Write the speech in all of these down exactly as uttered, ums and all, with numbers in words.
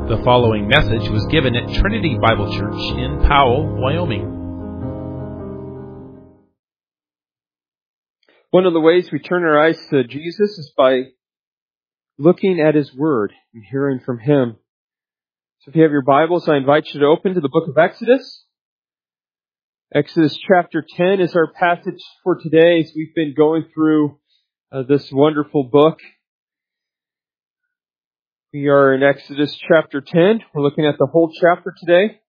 The following message was given at Trinity Bible Church in Powell, Wyoming. One of the ways we turn our eyes to Jesus is by looking at His Word and hearing from Him. So if you have your Bibles, I invite you to open to the book of Exodus. Exodus chapter ten is our passage for today as we've been going through uh, this wonderful book. We are in Exodus chapter ten. We're looking at the whole chapter today.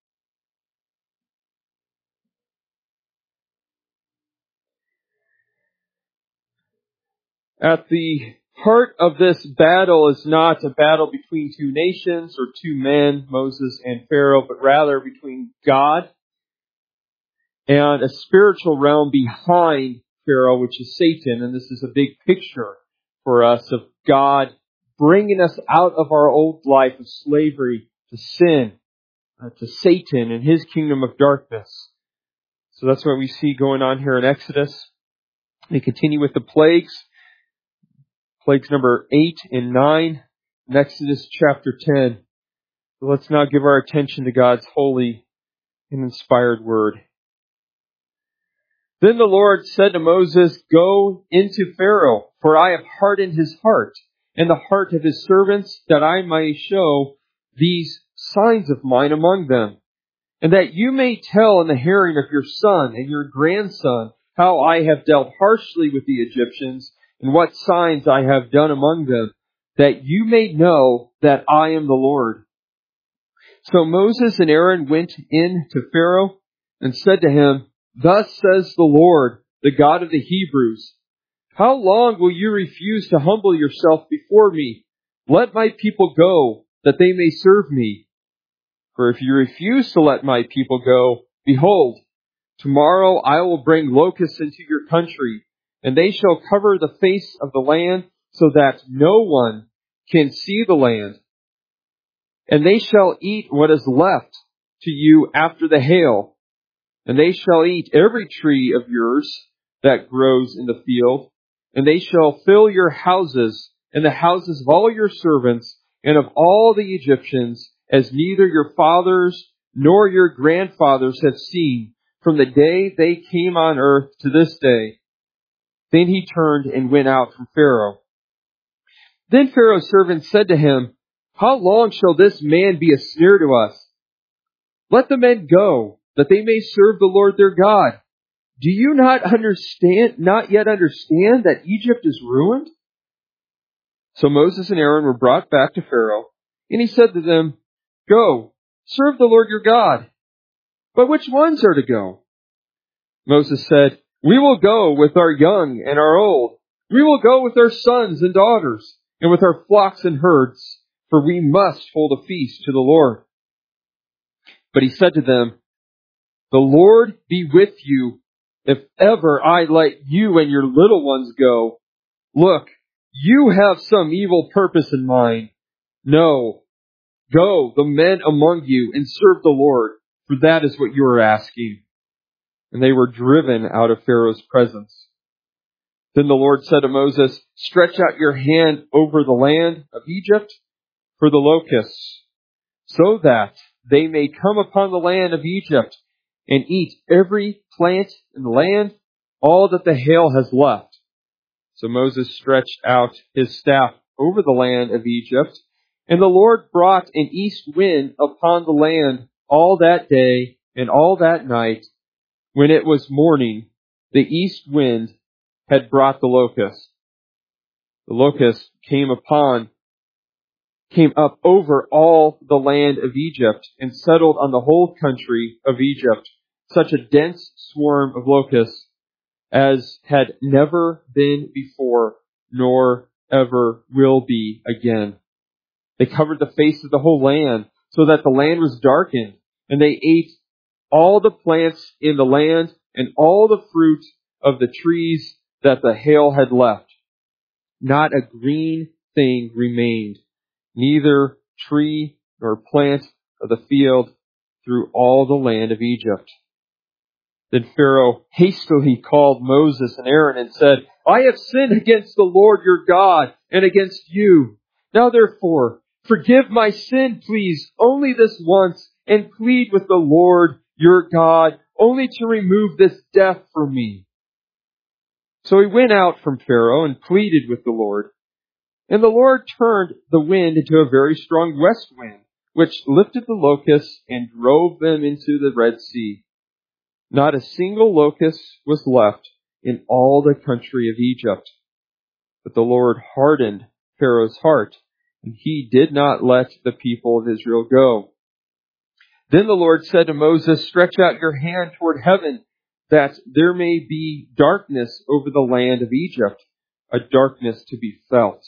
At the heart of this battle is not a battle between two nations or two men, Moses and Pharaoh, but rather between God and a spiritual realm behind Pharaoh, which is Satan. And this is a big picture for us of God bringing us out of our old life of slavery to sin, uh, to Satan and his kingdom of darkness. So that's what we see going on here in Exodus. We continue with the plagues. Plagues number eight and nine in Exodus chapter ten. So let's now give our attention to God's holy and inspired word. Then the Lord said to Moses, "Go into Pharaoh, for I have hardened his heart and the heart of his servants, that I may show these signs of mine among them, and that you may tell in the hearing of your son and your grandson how I have dealt harshly with the Egyptians, and what signs I have done among them, that you may know that I am the Lord." So Moses and Aaron went in to Pharaoh and said to him, "Thus says the Lord, the God of the Hebrews, how long will you refuse to humble yourself before me? Let my people go, that they may serve me. For if you refuse to let my people go, behold, tomorrow I will bring locusts into your country, and they shall cover the face of the land, so that no one can see the land. And they shall eat what is left to you after the hail, and they shall eat every tree of yours that grows in the field, and they shall fill your houses and the houses of all your servants and of all the Egyptians, as neither your fathers nor your grandfathers have seen, from the day they came on earth to this day." Then he turned and went out from Pharaoh. Then Pharaoh's servants said to him, "How long shall this man be a snare to us? Let the men go, that they may serve the Lord their God. Do you not understand, not yet understand that Egypt is ruined?" So Moses and Aaron were brought back to Pharaoh, and he said to them, "Go, serve the Lord your God. But which ones are to go?" Moses said, "We will go with our young and our old. We will go with our sons and daughters, and with our flocks and herds, for we must hold a feast to the Lord." But he said to them, "The Lord be with you, if ever I let you and your little ones go. Look, you have some evil purpose in mind. No, go, the men among you, and serve the Lord, for that is what you are asking." And they were driven out of Pharaoh's presence. Then the Lord said to Moses, "Stretch out your hand over the land of Egypt for the locusts, so that they may come upon the land of Egypt and eat every plant in the land, all that the hail has left." So Moses stretched out his staff over the land of Egypt, and the Lord brought an east wind upon the land all that day and all that night. When it was morning, the east wind had brought the locust. The locust came upon, came up over all the land of Egypt and settled on the whole country of Egypt, such a dense swarm of locusts as had never been before, nor ever will be again. They covered the face of the whole land, so that the land was darkened, and they ate all the plants in the land and all the fruit of the trees that the hail had left. Not a green thing remained, neither tree nor plant of the field through all the land of Egypt. Then Pharaoh hastily called Moses and Aaron and said, "I have sinned against the Lord your God and against you. Now therefore, Forgive my sin, please, only this once, and plead with the Lord your God, only to remove this death from me." So he went out from Pharaoh and pleaded with the Lord. And the Lord turned the wind into a very strong west wind, which lifted the locusts and drove them into the Red Sea. Not a single locust was left in all the country of Egypt. But the Lord hardened Pharaoh's heart, and he did not let the people of Israel go. Then the Lord said to Moses, "Stretch out your hand toward heaven, that there may be darkness over the land of Egypt, a darkness to be felt."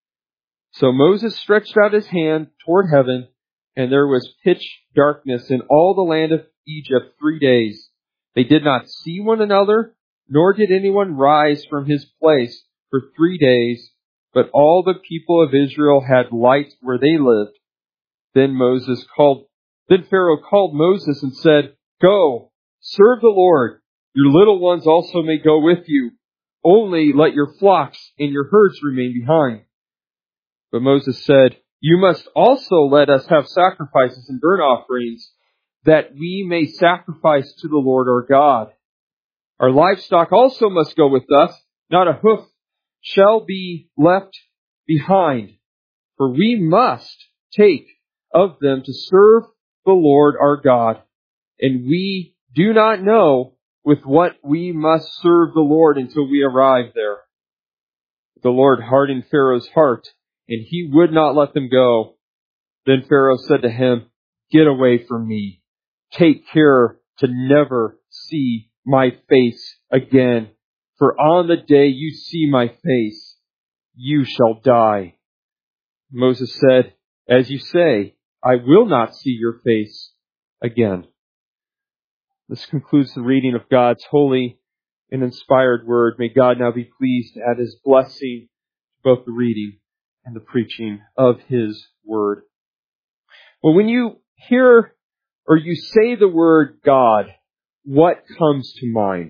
So Moses stretched out his hand toward heaven, and there was pitch darkness in all the land of Egypt three days. They did not see one another, nor did anyone rise from his place for three days, but all the people of Israel had light where they lived. Then Moses called, then Pharaoh called Moses and said, "Go, serve the Lord. Your little ones also may go with you. Only let your flocks and your herds remain behind." But Moses said, "You must also let us have sacrifices and burnt offerings, that we may sacrifice to the Lord our God. Our livestock also must go with us. Not a hoof shall be left behind, for we must take of them to serve the Lord our God. And we do not know with what we must serve the Lord until we arrive there." The Lord hardened Pharaoh's heart, and he would not let them go. Then Pharaoh said to him, "Get away from me. Take care to never see my face again. For on the day you see my face, you shall die." Moses said, "As you say, I will not see your face again." This concludes the reading of God's holy and inspired word. May God now be pleased to add his blessing to both the reading and the preaching of his word. Well, when you hear or you say the word God, what comes to mind?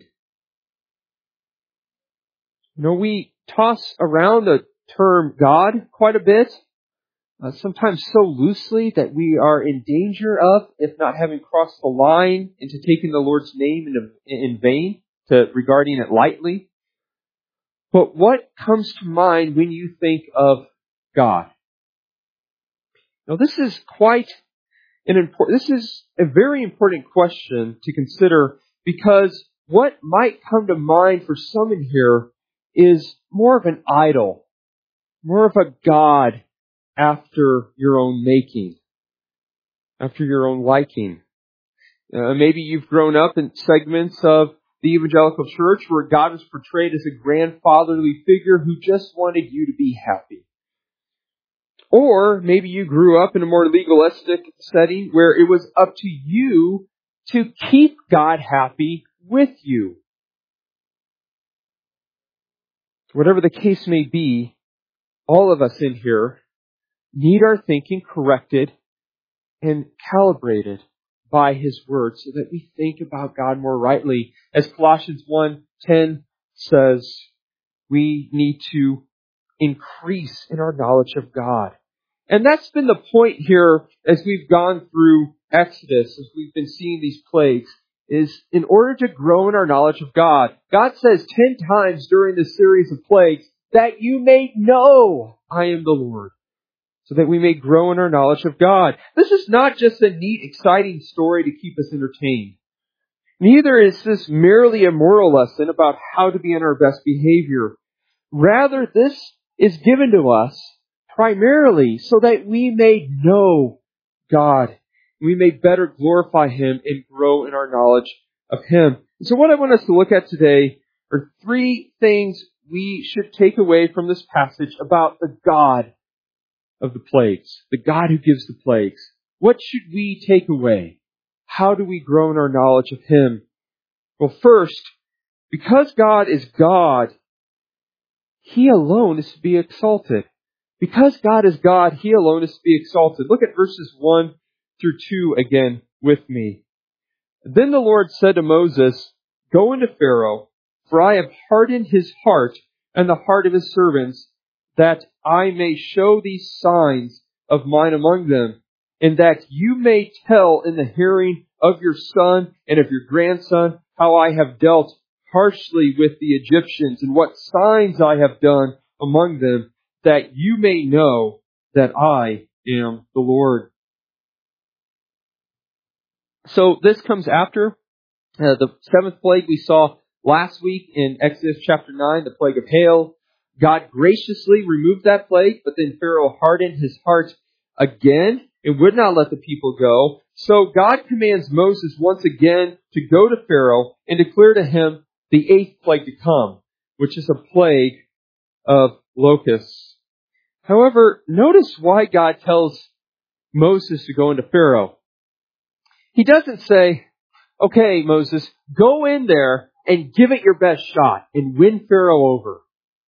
You know, we toss around the term God quite a bit, uh, sometimes so loosely that we are in danger of, if not having crossed the line into taking the Lord's name in, in vain, to regarding it lightly. But what comes to mind when you think of God? Now, this is quite an important, this is a very important question to consider, because what might come to mind for some in here is more of an idol, more of a God after your own making, after your own liking. Uh, maybe you've grown up in segments of the evangelical church where God was portrayed as a grandfatherly figure who just wanted you to be happy. Or maybe you grew up in a more legalistic setting where it was up to you to keep God happy with you. Whatever the case may be, all of us in here need our thinking corrected and calibrated by His Word so that we think about God more rightly. As Colossians one ten says, we need to increase in our knowledge of God. And that's been the point here as we've gone through Exodus, as we've been seeing these plagues, is in order to grow in our knowledge of God. God says ten times during this series of plagues, that you may know I am the Lord, so that we may grow in our knowledge of God. This is not just a neat, exciting story to keep us entertained. Neither is this merely a moral lesson about how to be in our best behavior. Rather, this is given to us primarily so that we may know God. We may better glorify Him and grow in our knowledge of Him. And so what I want us to look at today are three things we should take away from this passage about the God of the plagues, the God who gives the plagues. What should we take away? How do we grow in our knowledge of Him? Well, first, because God is God, He alone is to be exalted. Because God is God, He alone is to be exalted. Look at verses one through two again with me. Then the Lord said to Moses, "Go into Pharaoh, for I have hardened his heart and the heart of his servants, that I may show these signs of mine among them, and that you may tell in the hearing of your son and of your grandson how I have dealt harshly with the Egyptians and what signs I have done among them, that you may know that I am the Lord. So this comes after uh, the seventh plague we saw last week in Exodus chapter nine, the plague of hail. God graciously removed that plague, but then Pharaoh hardened his heart again and would not let the people go. So God commands Moses once again to go to Pharaoh and declare to him the eighth plague to come, which is a plague of locusts. However, notice why God tells Moses to go into Pharaoh. He doesn't say, okay, Moses, go in there and give it your best shot and win Pharaoh over.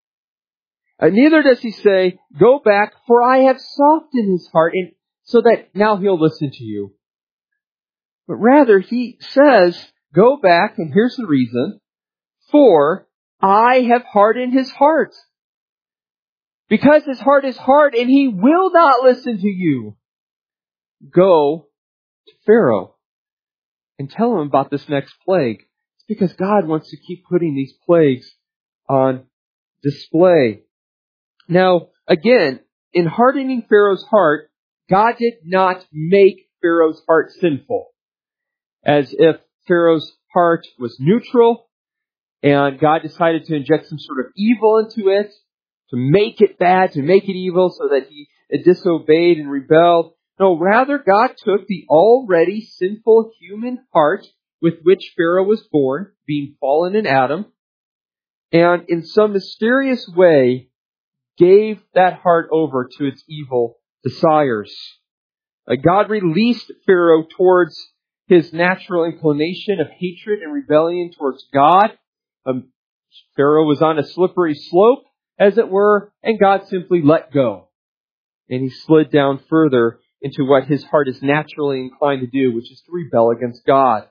Uh, neither does he say, go back, for I have softened his heart, and so that now he'll listen to you. But rather, he says, go back, and here's the reason, for I have hardened his heart. Because his heart is hard, and he will not listen to you. Go to Pharaoh and tell him about this next plague. It's because God wants to keep putting these plagues on display. Now, again, in hardening Pharaoh's heart, God did not make Pharaoh's heart sinful. As if Pharaoh's heart was neutral and God decided to inject some sort of evil into it, to make it bad, to make it evil so that he disobeyed and rebelled. No, rather God took the already sinful human heart with which Pharaoh was born, being fallen in Adam, and in some mysterious way gave that heart over to its evil desires. Uh, God released Pharaoh towards his natural inclination of hatred and rebellion towards God. Um, Pharaoh was on a slippery slope, as it were, and God simply let go. And he slid down further into what his heart is naturally inclined to do, which is to rebel against God.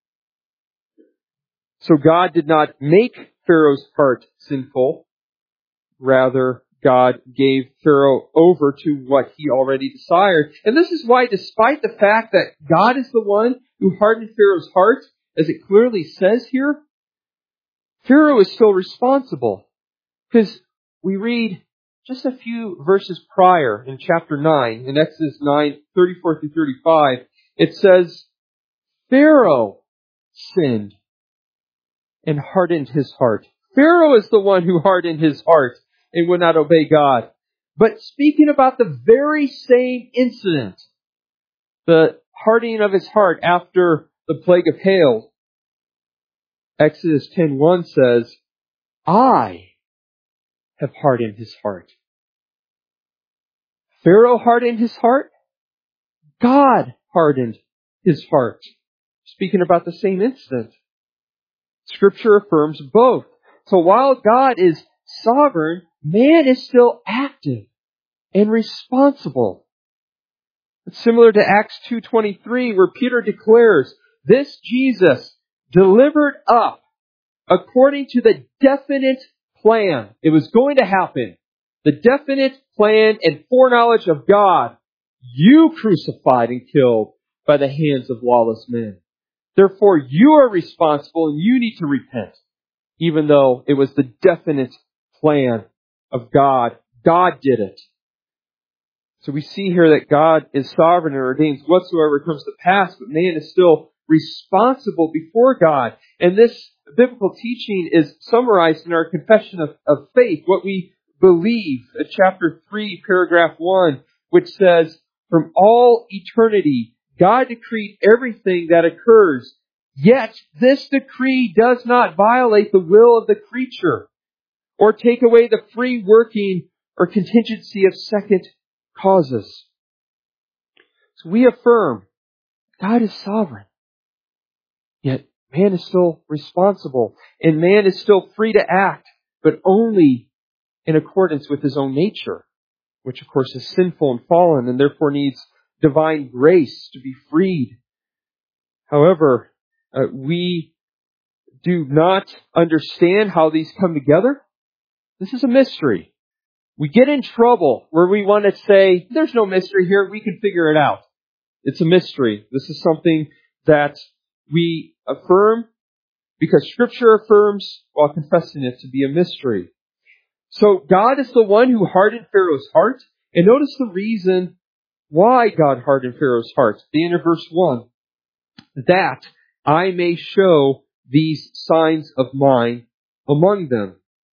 So God did not make Pharaoh's heart sinful. Rather, God gave Pharaoh over to what he already desired. And this is why, despite the fact that God is the one who hardened Pharaoh's heart, as it clearly says here, Pharaoh is still responsible. Because we read just a few verses prior in chapter nine, in Exodus nine, thirty-four through thirty-five, it says, Pharaoh sinned and hardened his heart. Pharaoh is the one who hardened his heart and would not obey God. But speaking about the very same incident, the hardening of his heart after the plague of hail, Exodus ten one says, I have hardened his heart. Pharaoh hardened his heart. God hardened his heart. Speaking about the same incident. Scripture affirms both. So while God is sovereign, man is still active and responsible. It's similar to Acts two twenty-three, where Peter declares, this Jesus delivered up according to the definite plan. It was going to happen. The definite plan and foreknowledge of God, you crucified and killed by the hands of lawless men. Therefore, you are responsible and you need to repent, even though it was the definite plan of God. God did it. So we see here that God is sovereign and ordains whatsoever comes to pass, but man is still responsible before God. And this biblical teaching is summarized in our confession of, of faith, what we believe, uh, chapter three, paragraph one, which says, from all eternity, God decreed everything that occurs, yet this decree does not violate the will of the creature or take away the free working or contingency of second causes. So we affirm God is sovereign, yet man is still responsible, and man is still free to act, but only in accordance with his own nature, which of course is sinful and fallen and therefore needs divine grace to be freed. However, uh, we do not understand how these come together. This is a mystery. We get in trouble where we want to say, there's no mystery here, we can figure it out. It's a mystery. This is something that we affirm because Scripture affirms while confessing it to be a mystery. So God is the one who hardened Pharaoh's heart. And notice the reason why God hardened Pharaoh's heart. The end of verse one. That I may show these signs of mine among them.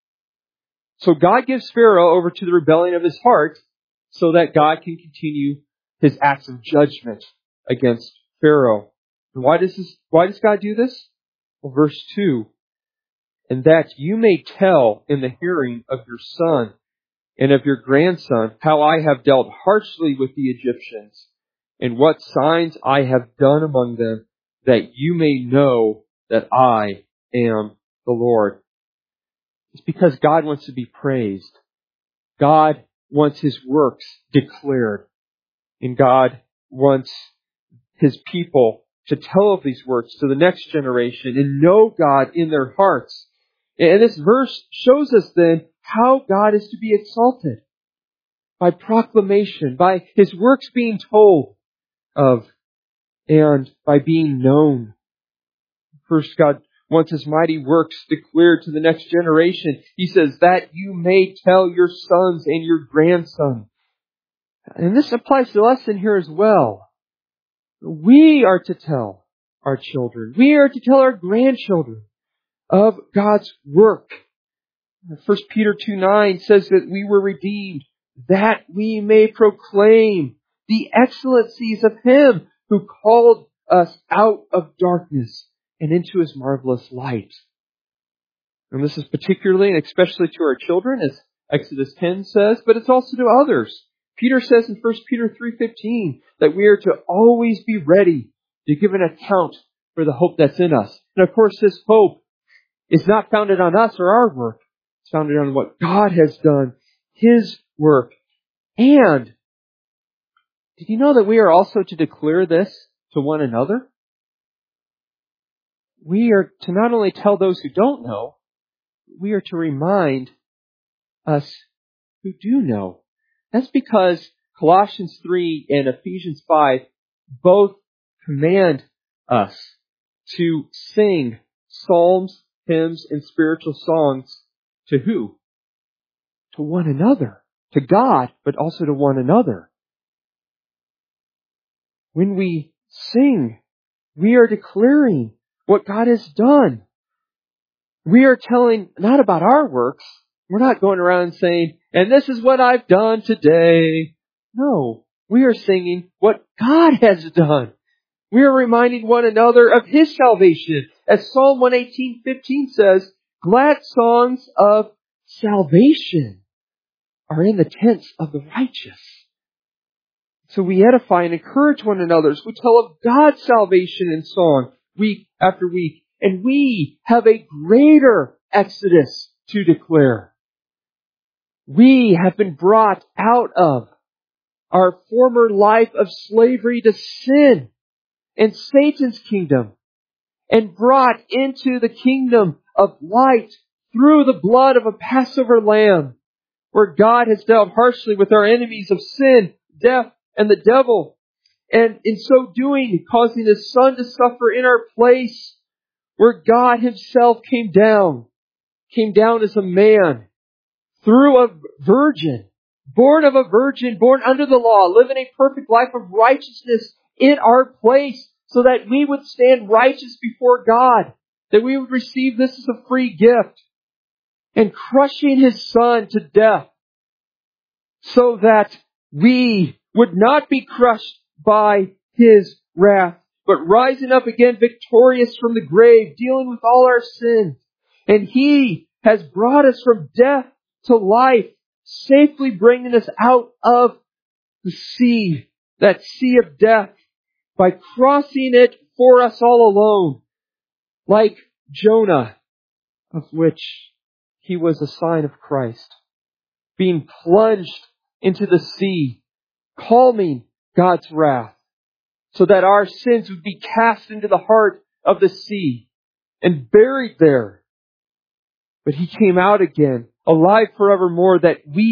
So God gives Pharaoh over to the rebellion of his heart so that God can continue his acts of judgment against Pharaoh. And why does this, why does God do this? Well, verse two. And that you may tell in the hearing of your son and of your grandson how I have dealt harshly with the Egyptians and what signs I have done among them, that you may know that I am the Lord. It's because God wants to be praised. God wants His works declared. And God wants His people to tell of these works to the next generation and know God in their hearts. And this verse shows us then how God is to be exalted. By proclamation, by His works being told of, and by being known. First, God wants His mighty works declared to the next generation. He says, that you may tell your sons and your grandson. And this applies to us in here as well. We are to tell our children. We are to tell our grandchildren of God's work. First Peter two nine says that we were redeemed, that we may proclaim the excellencies of Him who called us out of darkness and into His marvelous light. And this is particularly and especially to our children, as Exodus ten says, but it's also to others. Peter says in First Peter three fifteen that we are to always be ready to give an account for the hope that's in us. And of course, this hope is not founded on us or our work. It's founded on what God has done, His work. And did you know that we are also to declare this to one another? We are to not only tell those who don't know, we are to remind us who do know. That's because Colossians three and Ephesians five both command us to sing psalms, hymns, and spiritual songs to who? To one another. To God, but also to one another. When we sing, we are declaring what God has done. We are telling not about our works. We're not going around saying, and this is what I've done today. No, we are singing what God has done. We are reminding one another of His salvation. As Psalm one eighteen fifteen says, glad songs of salvation are in the tents of the righteous. So we edify and encourage one another as we tell of God's salvation in song week after week. And we have a greater exodus to declare. We have been brought out of our former life of slavery to sin and Satan's kingdom and brought into the kingdom of light through the blood of a Passover lamb, where God has dealt harshly with our enemies of sin, death, and the devil, and in so doing, causing His Son to suffer in our place, where God Himself came down, came down as a man, through a virgin, born of a virgin, born under the law, living a perfect life of righteousness in our place, so that we would stand righteous before God, that we would receive this as a free gift, and crushing His Son to death, so that we would not be crushed by His wrath, but rising up again victorious from the grave, dealing with all our sins. And He has brought us from death to life, safely bringing us out of the sea, that sea of death, by crossing it for us all alone, like Jonah, of which he was a sign of Christ, being plunged into the sea, calming God's wrath, so that our sins would be cast into the heart of the sea and buried there. But He came out again, alive forevermore, that we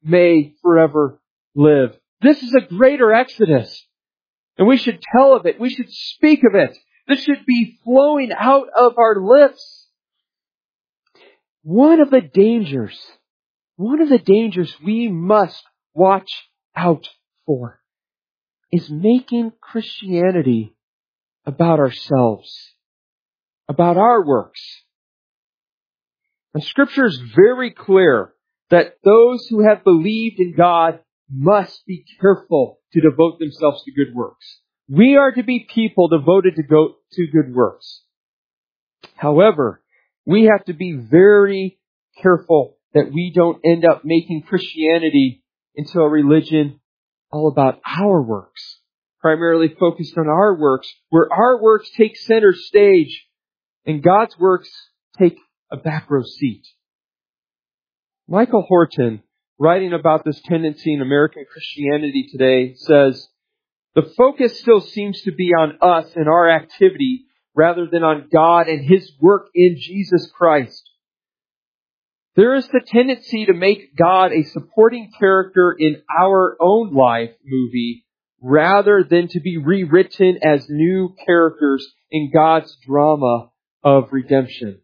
may forever live. This is a greater Exodus. And we should tell of it. We should speak of it. This should be flowing out of our lips. One of the dangers, one of the dangers we must watch out for is making Christianity about ourselves, about our works. And Scripture is very clear that those who have believed in God must be careful to devote themselves to good works. We are to be people devoted to go to good works. However, we have to be very careful that we don't end up making Christianity into a religion all about our works, primarily focused on our works, where our works take center stage and God's works take a back row seat. Michael Horton, writing about this tendency in American Christianity today, says, "The focus still seems to be on us and our activity rather than on God and His work in Jesus Christ. There is the tendency to make God a supporting character in our own life movie rather than to be rewritten as new characters in God's drama of redemption."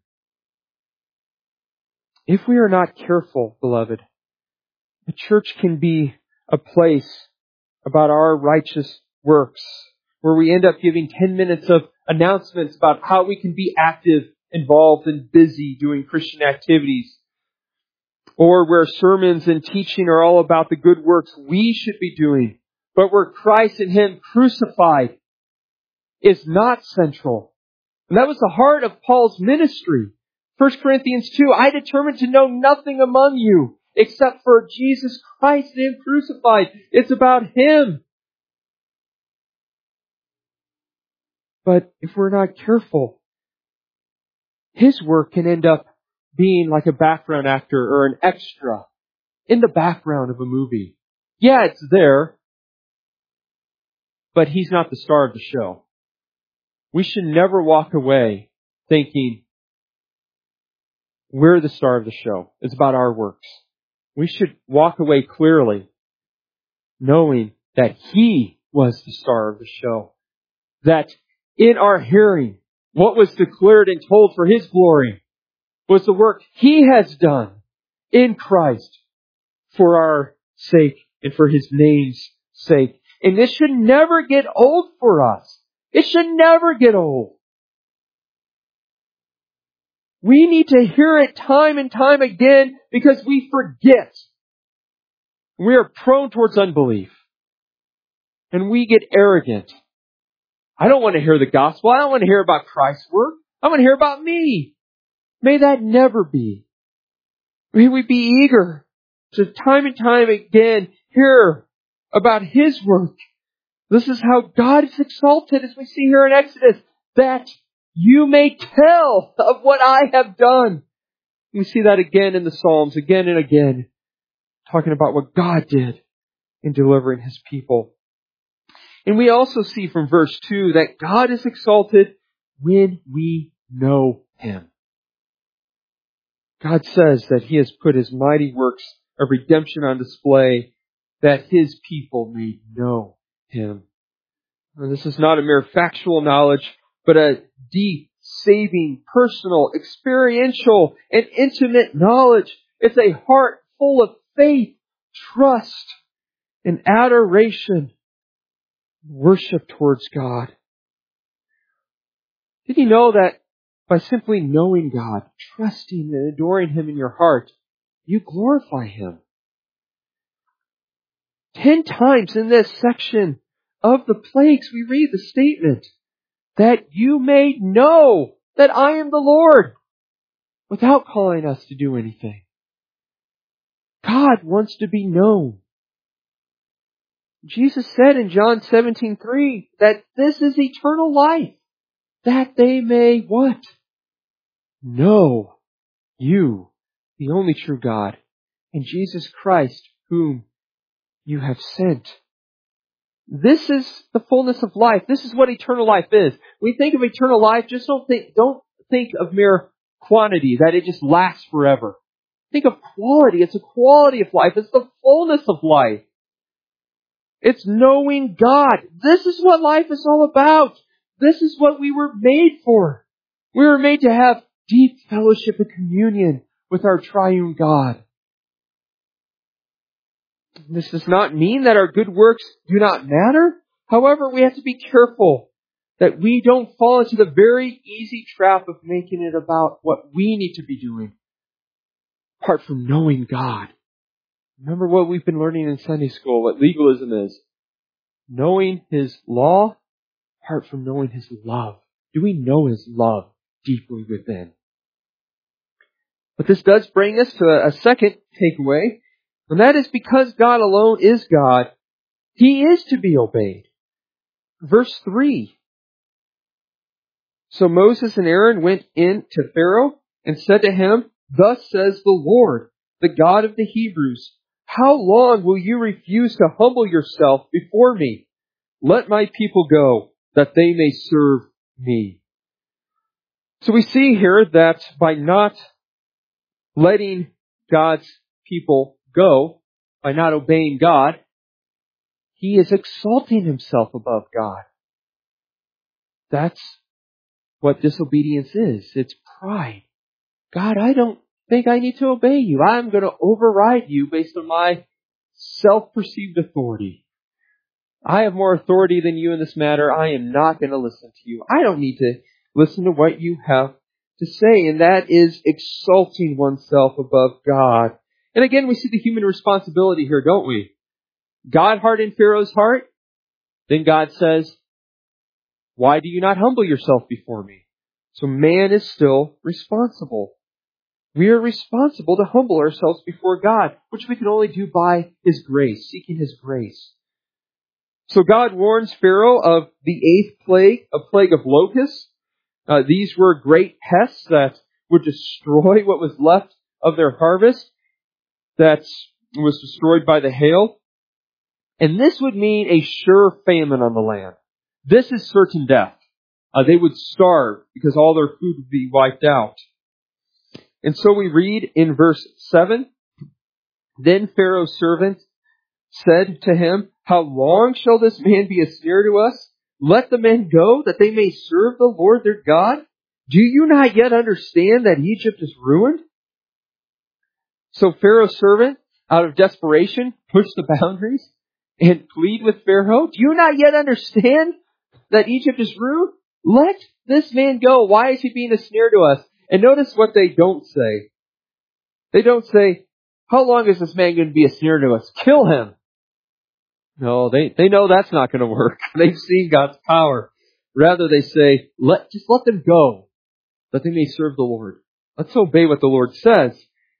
If we are not careful, beloved, the church can be a place about our righteous works, where we end up giving ten minutes of announcements about how we can be active, involved, and busy doing Christian activities. Or where sermons and teaching are all about the good works we should be doing, but where Christ and Him crucified is not central. And that was the heart of Paul's ministry. First Corinthians two, "I determined to know nothing among you except for Jesus Christ and Him crucified." It's about Him. But if we're not careful, His work can end up being like a background actor or an extra in the background of a movie. Yeah, it's there, but He's not the star of the show. We should never walk away thinking we're the star of the show. It's about our works. We should walk away clearly knowing that He was the star of the show. That in our hearing, what was declared and told for His glory was the work He has done in Christ for our sake and for His name's sake. And this should never get old for us. It should never get old. We need to hear it time and time again because we forget. We are prone towards unbelief. And we get arrogant. I don't want to hear the gospel. I don't want to hear about Christ's work. I want to hear about me. May that never be. May we be eager to time and time again hear about His work. This is how God is exalted, as we see here in Exodus, that you may tell of what I have done. We see that again in the Psalms, again and again, talking about what God did in delivering His people. And we also see from verse two that God is exalted when we know Him. God says that He has put His mighty works of redemption on display that His people may know Him. And this is not a mere factual knowledge, but a deep, saving, personal, experiential, and intimate knowledge. It's a heart full of faith, trust, and adoration, worship towards God. Did you know that by simply knowing God, trusting and adoring Him in your heart, you glorify Him? Ten times in this section of the plagues, we read the statement, that you may know that I am the Lord, without calling us to do anything. God wants to be known. Jesus said in John seventeen three that this is eternal life, that they may what? Know you, the only true God, and Jesus Christ, whom you have sent. This is the fullness of life. This is what eternal life is. When we think of eternal life, just don't think, don't think of mere quantity, that it just lasts forever. Think of quality. It's a quality of life. It's the fullness of life. It's knowing God. This is what life is all about. This is what we were made for. We were made to have deep fellowship and communion with our triune God. This does not mean that our good works do not matter. However, we have to be careful that we don't fall into the very easy trap of making it about what we need to be doing, apart from knowing God. Remember what we've been learning in Sunday school, what legalism is. Knowing His law, apart from knowing His love. Do we know His love deeply within? But this does bring us to a, a second takeaway, and that is because God alone is God, He is to be obeyed. Verse three. So Moses and Aaron went in to Pharaoh and said to him, "Thus says the Lord, the God of the Hebrews, how long will you refuse to humble yourself before me? Let my people go, that they may serve me." So we see here that by not letting God's people go, by not obeying God, he is exalting himself above God. That's what disobedience is. It's pride. God, I don't think I need to obey you. I'm going to override you based on my self-perceived authority. I have more authority than you in this matter. I am not going to listen to you. I don't need to listen to what you have to say. And that is exalting oneself above God. And again, we see the human responsibility here, don't we? God hardened Pharaoh's heart. Then God says, "Why do you not humble yourself before me?" So man is still responsible. We are responsible to humble ourselves before God, which we can only do by His grace, seeking His grace. So God warns Pharaoh of the eighth plague, a plague of locusts. Uh, these were great pests that would destroy what was left of their harvest that was destroyed by the hail. And this would mean a sure famine on the land. This is certain death. Uh, they would starve because all their food would be wiped out. And so we read in verse seven, "Then Pharaoh's servant said to him, 'How long shall this man be a snare to us? Let the men go, that they may serve the Lord their God. Do you not yet understand that Egypt is ruined?'" So Pharaoh's servant, out of desperation, pushed the boundaries and plead with Pharaoh, "Do you not yet understand that Egypt is ruined? Let this man go. Why is he being a snare to us?" And notice what they don't say. They don't say, "How long is this man going to be a snare to us? Kill him." No, they, they know that's not going to work. They've seen God's power. Rather, they say, let just let them go, that they may serve the Lord. Let's obey what the Lord says.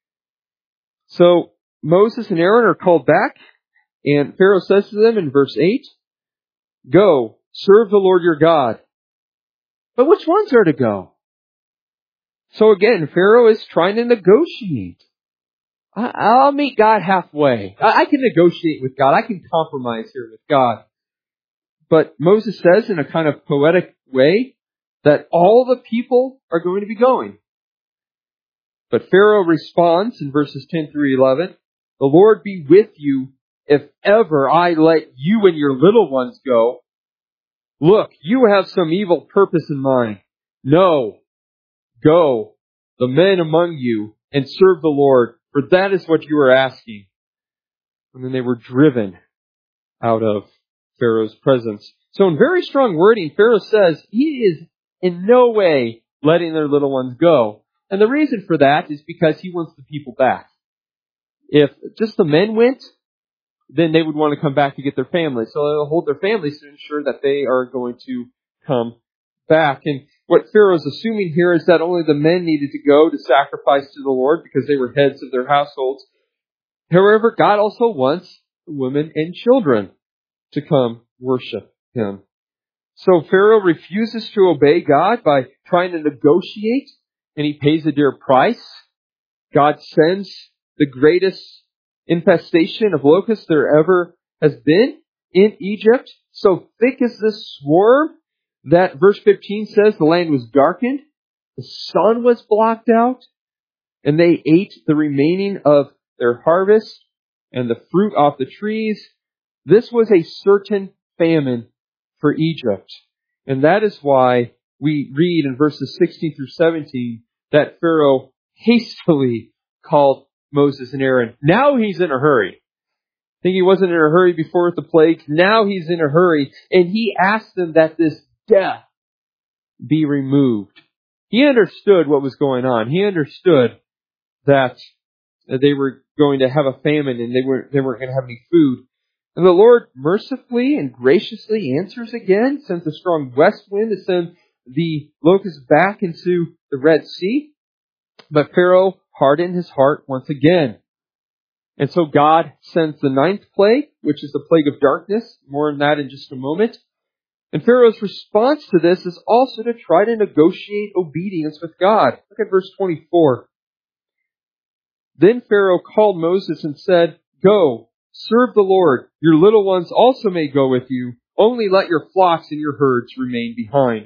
So Moses and Aaron are called back, and Pharaoh says to them in verse eight, "Go, serve the Lord your God." But which ones are to go? So again, Pharaoh is trying to negotiate. I'll meet God halfway. I can negotiate with God. I can compromise here with God. But Moses says in a kind of poetic way that all the people are going to be going. But Pharaoh responds in verses ten through eleven, "The Lord be with you if ever I let you and your little ones go. Look, you have some evil purpose in mind. No, go, the men among you, and serve the Lord, for that is what you are asking." And then they were driven out of Pharaoh's presence. So in very strong wording, Pharaoh says he is in no way letting their little ones go. And the reason for that is because he wants the people back. If just the men went, then they would want to come back to get their families. So they'll hold their families to ensure that they are going to come back. And what Pharaoh's assuming here is that only the men needed to go to sacrifice to the Lord because they were heads of their households. However, God also wants women and children to come worship Him. So Pharaoh refuses to obey God by trying to negotiate, and he pays a dear price. God sends the greatest infestation of locusts there ever has been in Egypt. So thick is this swarm that verse fifteen says the land was darkened, the sun was blocked out. and they ate the remaining of their harvest and the fruit off the trees. This was a certain famine for Egypt. And that is why we read in verses sixteen through seventeen that Pharaoh hastily called Moses and Aaron. Now he's in a hurry. I think he wasn't in a hurry before with the plague. Now he's in a hurry. And he asked them that this death be removed. He understood what was going on. He understood that they were going to have a famine and they weren't, they weren't going to have any food. And the Lord mercifully and graciously answers again, sends a strong west wind to send the locusts back into the Red Sea. But Pharaoh hardened his heart once again. And so God sends the ninth plague, which is the plague of darkness. More on that in just a moment. And Pharaoh's response to this is also to try to negotiate obedience with God. Look at verse twenty-four. Then Pharaoh called Moses and said, "Go, serve the Lord. Your little ones also may go with you. Only let your flocks and your herds remain behind."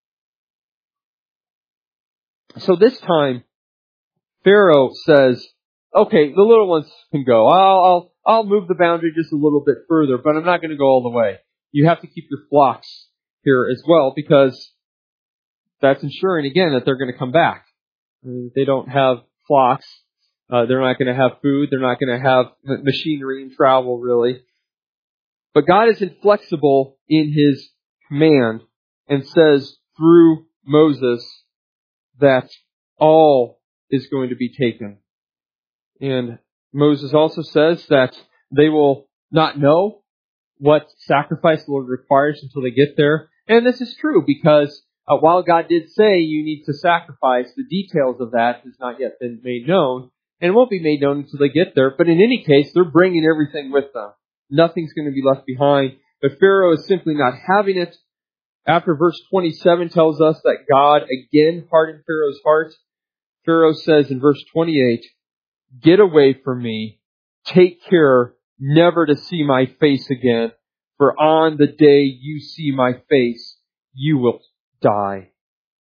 So this time, Pharaoh says, okay, the little ones can go. I'll, I'll, I'll move the boundary just a little bit further, but I'm not going to go all the way. You have to keep your flocks here as well, because that's ensuring, again, that they're going to come back. If they don't have flocks, uh, they're not going to have food. They're not going to have machinery and travel, really. But God is inflexible in His command and says through Moses that all is going to be taken. And Moses also says that they will not know what sacrifice the Lord requires until they get there. And this is true because uh, while God did say you need to sacrifice, the details of that has not yet been made known. And it won't be made known until they get there. But in any case, they're bringing everything with them. Nothing's going to be left behind. But Pharaoh is simply not having it. After verse twenty-seven tells us that God again hardened Pharaoh's heart, Pharaoh says in verse twenty-eight, "Get away from me. Take care never to see my face again. For on the day you see my face, you will die."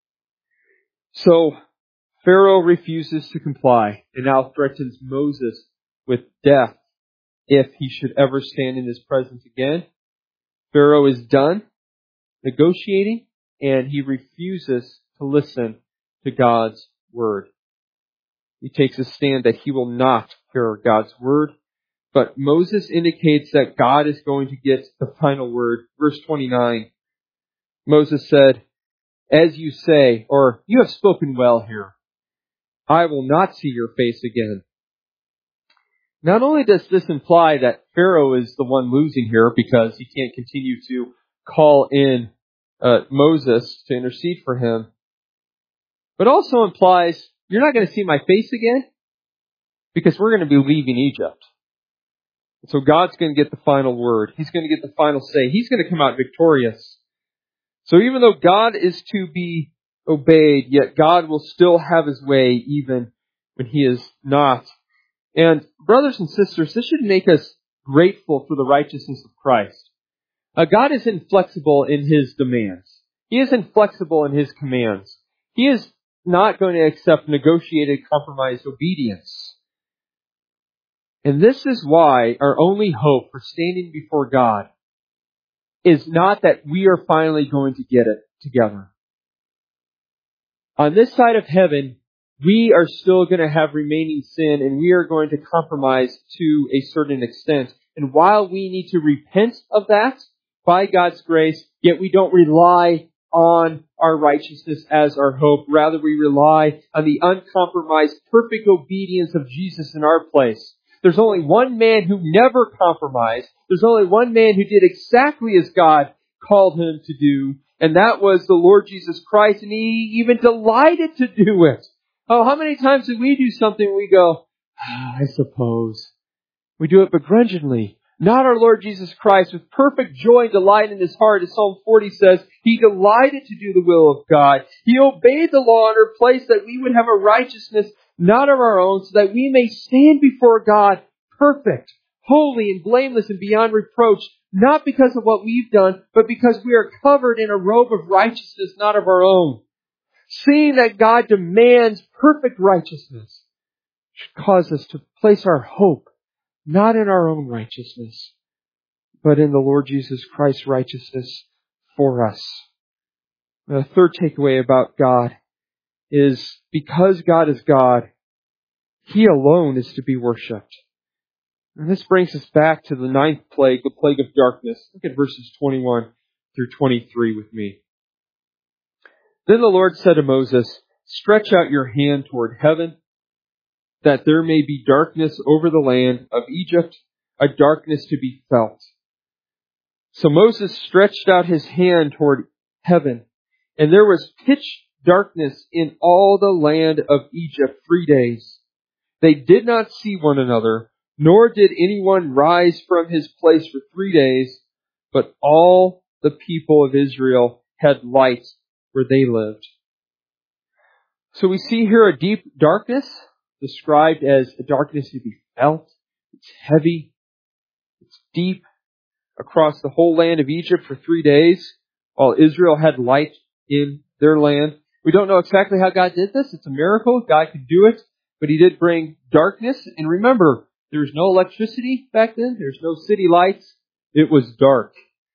So Pharaoh refuses to comply and now threatens Moses with death if he should ever stand in his presence again. Pharaoh is done negotiating and he refuses to listen to God's word. He takes a stand that he will not hear God's word. But Moses indicates that God is going to get the final word. Verse twenty-nine, Moses said, "As you say," or "You have spoken well here, I will not see your face again." Not only does this imply that Pharaoh is the one losing here because he can't continue to call in uh, Moses to intercede for him, but also implies you're not going to see my face again because we're going to be leaving Egypt. So God's going to get the final word. He's going to get the final say. He's going to come out victorious. So even though God is to be obeyed, yet God will still have His way even when He is not. And brothers and sisters, this should make us grateful for the righteousness of Christ. Uh, God is inflexible in His demands. He is inflexible in His commands. He is not going to accept negotiated, compromised obedience. And this is why our only hope for standing before God is not that we are finally going to get it together. On this side of heaven, we are still going to have remaining sin and we are going to compromise to a certain extent. And while we need to repent of that by God's grace, yet we don't rely on our righteousness as our hope. Rather, we rely on the uncompromised, perfect obedience of Jesus in our place. There's only one man who never compromised. There's only one man who did exactly as God called him to do, and that was the Lord Jesus Christ, and He even delighted to do it. Oh, how many times do we do something and we go, ah, I suppose. We do it begrudgingly. Not our Lord Jesus Christ, with perfect joy and delight in His heart. As Psalm forty says, He delighted to do the will of God. He obeyed the law in our place that we would have a righteousness not of our own, so that we may stand before God perfect, holy, and blameless, and beyond reproach, not because of what we've done, but because we are covered in a robe of righteousness, not of our own. Seeing that God demands perfect righteousness, should cause us to place our hope not in our own righteousness, but in the Lord Jesus Christ's righteousness for us. The third takeaway about God is because God is God, He alone is to be worshipped. And this brings us back to the ninth plague, the plague of darkness. Look at verses twenty-one through twenty-three with me. Then the Lord said to Moses, "Stretch out your hand toward heaven, that there may be darkness over the land of Egypt, a darkness to be felt." So Moses stretched out his hand toward heaven, and there was pitch darkness in all the land of Egypt three days. They did not see one another, nor did anyone rise from his place for three days, but all the people of Israel had light where they lived. So we see here a deep darkness, described as a darkness to be felt. It's heavy. It's deep across the whole land of Egypt for three days, while Israel had light in their land. We don't know exactly how God did this. It's a miracle. God could do it, but He did bring darkness. And remember, there was no electricity back then. There's no city lights. It was dark.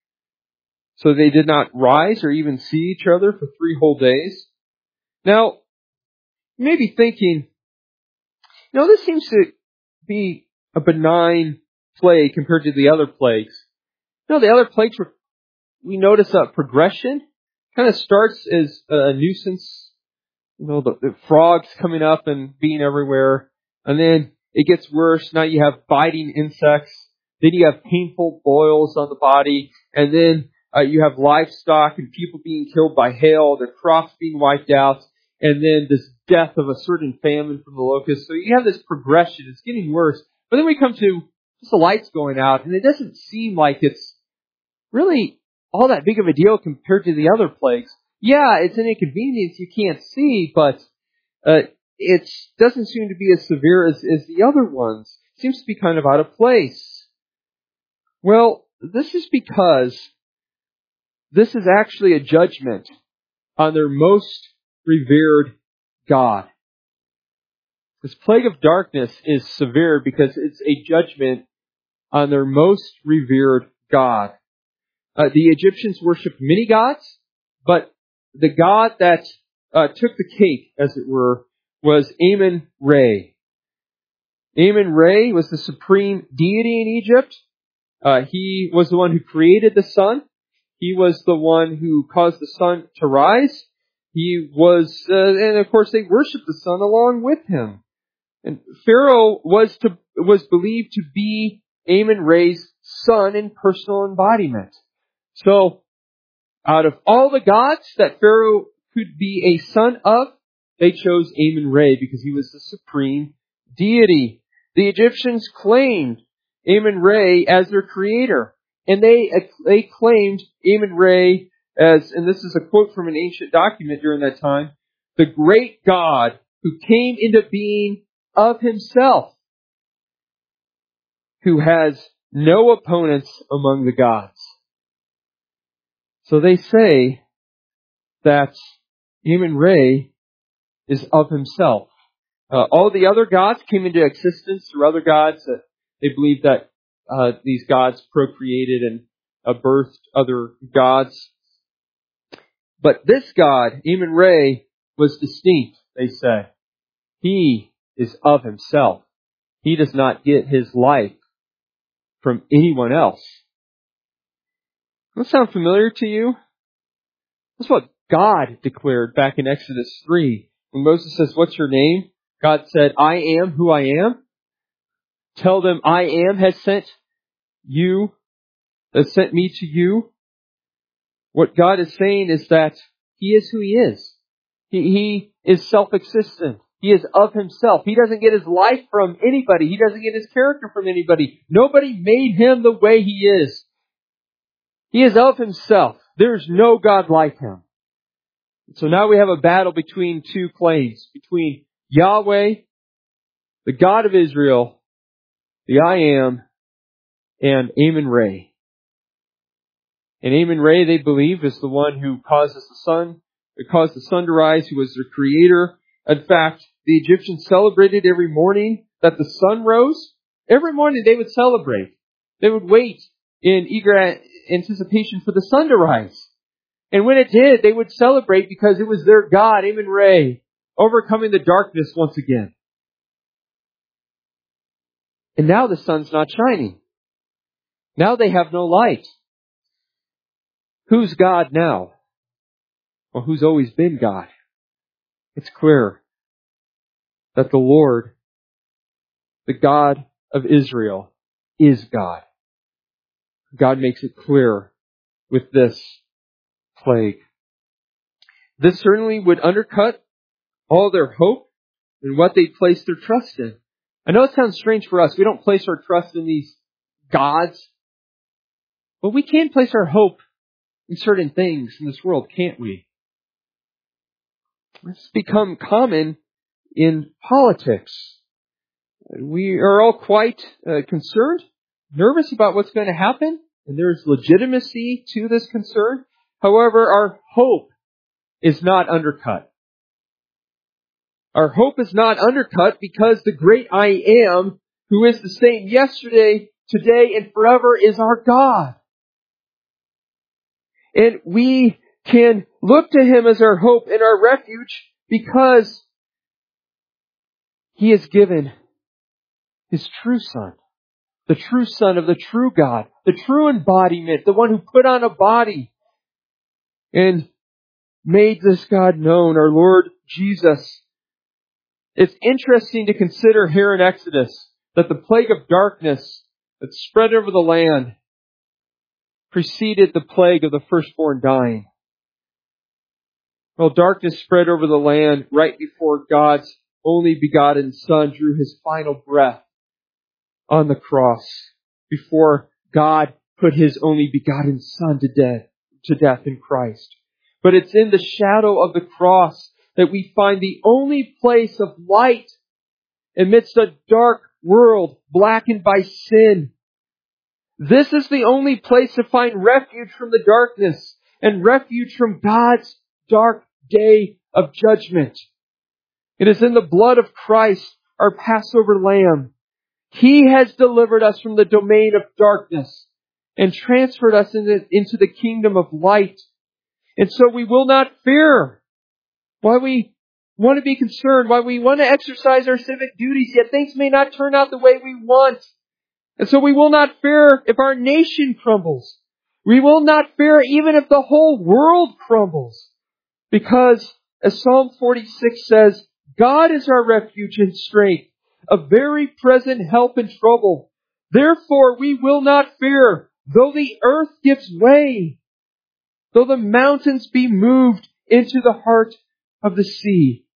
So they did not rise or even see each other for three whole days. Now, you may be thinking, you know, this seems to be a benign plague compared to the other plagues. You know, the other plagues were, we notice a progression. Kind of starts as a nuisance. You know, the, the frogs coming up and being everywhere. And then it gets worse. Now you have biting insects. Then you have painful boils on the body. And then uh, you have livestock and people being killed by hail. Their crops being wiped out. And then this death of a certain famine from the locusts. So you have this progression. It's getting worse. But then we come to just the lights going out. And it doesn't seem like it's really all that big of a deal compared to the other plagues. Yeah, it's an inconvenience you can't see, but uh, it doesn't seem to be as severe as, as the other ones. It seems to be kind of out of place. Well, this is because this is actually a judgment on their most revered God. This plague of darkness is severe because it's a judgment on their most revered God. Uh, the Egyptians worshipped many gods, but the god that uh, took the cake, as it were, was Amun-Re. Amun-Re was the supreme deity in Egypt. Uh, he was the one who created the sun. He was the one who caused the sun to rise. He was, uh, and of course they worshipped the sun along with him. And Pharaoh was to was believed to be Amun-Re's son in personal embodiment. So, out of all the gods that Pharaoh could be a son of, they chose Amun-Re because he was the supreme deity. The Egyptians claimed Amun-Re as their creator. And they, they claimed Amun-Re as, and this is a quote from an ancient document during that time, the great God who came into being of himself, who has no opponents among the gods. So they say that Amun-Re is of himself. Uh, all the other gods came into existence through other gods. Uh, they believe that uh, these gods procreated and uh, birthed other gods. But this God, Amun-Re, was distinct, they say. He is of himself. He does not get his life from anyone else. Does that sound familiar to you? That's what God declared back in Exodus three. When Moses says, "What's your name?" God said, "I am who I am." Tell them, "I am has sent you, has sent me to you." What God is saying is that He is who He is. He, he is self-existent. He is of Himself. He doesn't get His life from anybody. He doesn't get His character from anybody. Nobody made Him the way He is. He is of Himself. There's no God like Him. So now we have a battle between two claims. Between Yahweh, the God of Israel, the I Am, and Amun-Re. And Amun-Re, they believe, is the one who causes the sun, who caused the sun to rise, who was their creator. In fact, the Egyptians celebrated every morning that the sun rose. Every morning they would celebrate. They would wait in eager anticipation for the sun to rise. And when it did, they would celebrate because it was their God, Amun-Re, overcoming the darkness once again. And now the sun's not shining. Now they have no light. Who's God now? Well, who's always been God? It's clear that the Lord, the God of Israel, is God. God makes it clear with this plague. This certainly would undercut all their hope and what they placed their trust in. I know it sounds strange for us. We don't place our trust in these gods. But we can place our hope in certain things in this world, can't we? It's become common in politics. We are all quite uh, concerned, nervous about what's going to happen, and there's legitimacy to this concern. However, our hope is not undercut. Our hope is not undercut because the great I Am, who is the same yesterday, today, and forever, is our God. And we can look to Him as our hope and our refuge because He has given His true Son, the true Son of the true God, the true embodiment, the one who put on a body and made this God known, our Lord Jesus. It's interesting to consider here in Exodus that the plague of darkness that spread over the land preceded the plague of the firstborn dying. Well, darkness spread over the land right before God's only begotten Son drew His final breath on the cross, before God put His only begotten Son to death, to death in Christ. But it's in the shadow of the cross that we find the only place of light amidst a dark world blackened by sin. This is the only place to find refuge from the darkness and refuge from God's dark day of judgment. It is in the blood of Christ, our Passover Lamb. He has delivered us from the domain of darkness and transferred us into the kingdom of light. And so we will not fear. Why we want to be concerned, why we want to exercise our civic duties, yet things may not turn out the way we want. And so we will not fear if our nation crumbles. We will not fear even if the whole world crumbles. Because, as Psalm forty-six says, God is our refuge and strength, a very present help in trouble. Therefore we will not fear, though the earth gives way, though the mountains be moved into the heart of the sea.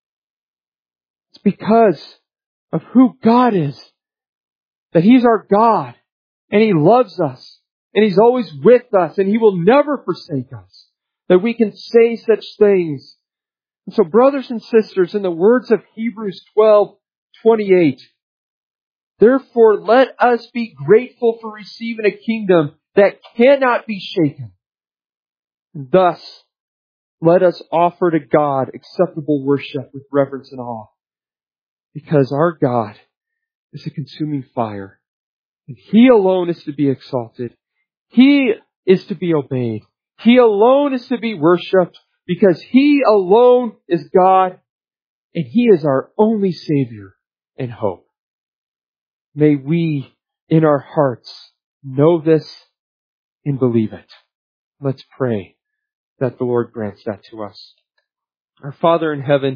It's because of who God is, that He's our God, and He loves us, and He's always with us, and He will never forsake us, that we can say such things. And so, brothers and sisters, in the words of Hebrews twelve twenty-eight, therefore let us be grateful for receiving a kingdom that cannot be shaken. And thus, let us offer to God acceptable worship with reverence and awe, because our God is a consuming fire, and He alone is to be exalted. He is to be obeyed. He alone is to be worshipped, because He alone is God, and He is our only Savior and hope. May we, in our hearts, know this and believe it. Let's pray that the Lord grants that to us. Our Father in heaven,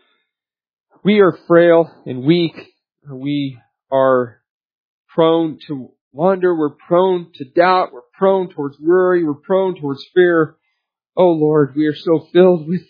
we are frail and weak. We are prone to wander. We're prone to doubt. We're prone towards worry. We're prone towards fear. Oh Lord, we are so filled with,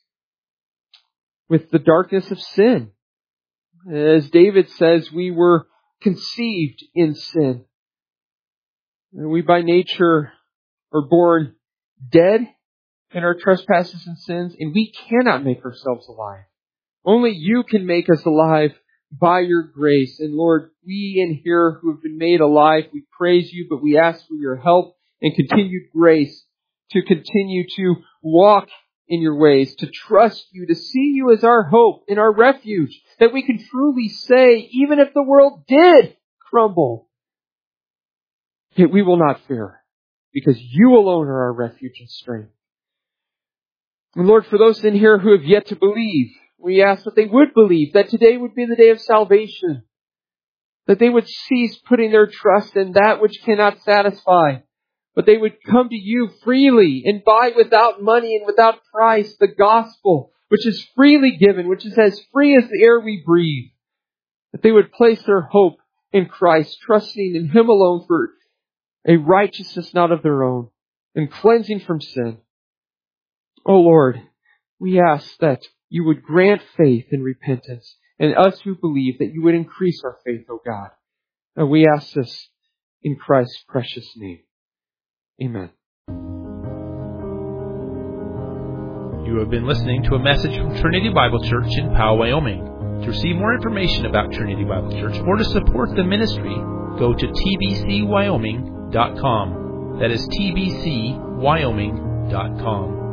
with the darkness of sin. As David says, we were conceived in sin. And we by nature are born dead in our trespasses and sins, and we cannot make ourselves alive. Only You can make us alive by Your grace. And Lord, we in here who have been made alive, we praise You, but we ask for Your help and continued grace to continue to walk in your ways, to trust you, to see you as our hope and our refuge, that we can truly say, even if the world did crumble, yet we will not fear, because you alone are our refuge and strength. And Lord, for those in here who have yet to believe, we ask that they would believe, that today would be the day of salvation, that they would cease putting their trust in that which cannot satisfy, but they would come to you freely and buy without money and without price the gospel, which is freely given, which is as free as the air we breathe. That they would place their hope in Christ, trusting in Him alone for a righteousness not of their own, and cleansing from sin. Oh Lord, we ask that you would grant faith and repentance, and us who believe that you would increase our faith, O God. And we ask this in Christ's precious name. Amen. You have been listening to a message from Trinity Bible Church in Powell, Wyoming. To receive more information about Trinity Bible Church or to support the ministry, go to t b c wyoming dot com. That is t b c wyoming dot com.